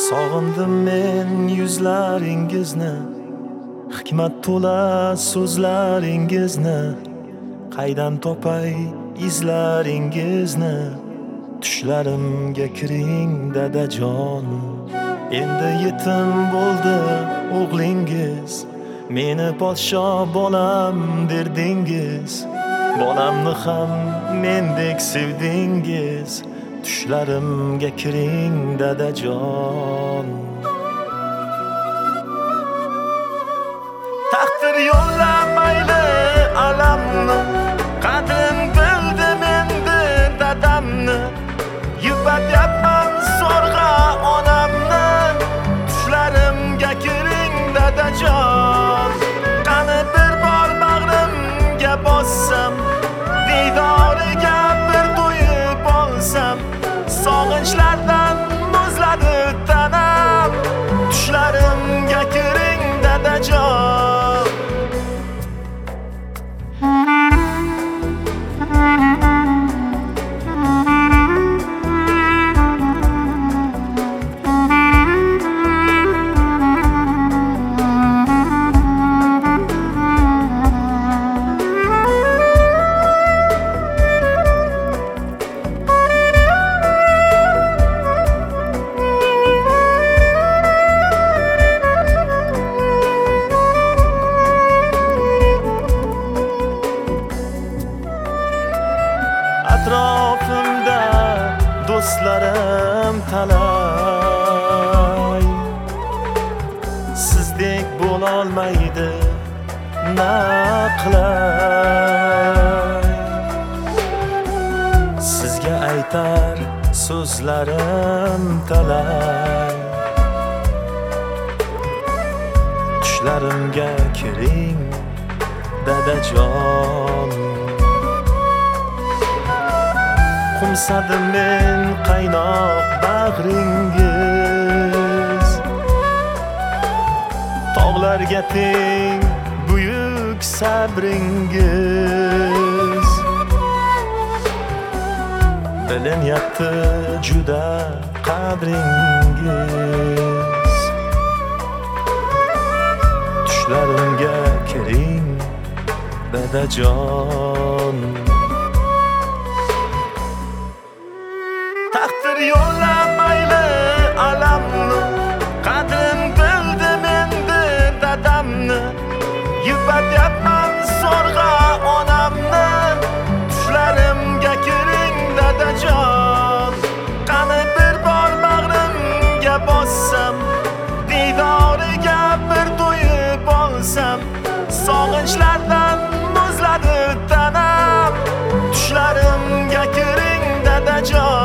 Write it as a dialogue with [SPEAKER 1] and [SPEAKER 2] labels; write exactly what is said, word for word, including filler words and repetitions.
[SPEAKER 1] Sog'indim men yuzlaringizni, hikmat to'la so'zlaringizni. Qaydan topay izlaringizni? Tushlarimga kiring dadajon. Endi yetim bo'ldi o'g'lingiz, meni podsho bolam derdingiz. Bolamni ham mendek sevdingiz. Tushlarimga kiring dadajon. Taqdir yo'llamayli alamni, qadrim bildim endi dadamni. Yupatyapman zo'rg'a onamni. Tushlarimga kiring dadajon. Qani bir bor bag'rimga bossam, diydoriga bir to'yib olsam, sog'inchlardan muzladi tanam. Tushlarimga kiring dadajon. Atrofimda do'stlarim talay, sizdek bo'lolmaydi na qilay. Sizga aytar so'zlarim talay. Tushlarimga kiring dadajon. Qumsadim men qaynoq bag'ringiz, tog'larga teng buyuk sabringiz. Bilinyapti juda qadringiz. Tushlarimga kiring dadajon. Taqdir yo'llamayli alamni, qadrim bildim endi dadamni. Yupatyapman zo'rg'a onamni. Tushlarimga kiring dadajon. Qani bir bor bag'rimga bossam, diydoriga bir to'yib olsam, sog'inchlardan muzladi tanam. Tushlarimga kiring dadajon.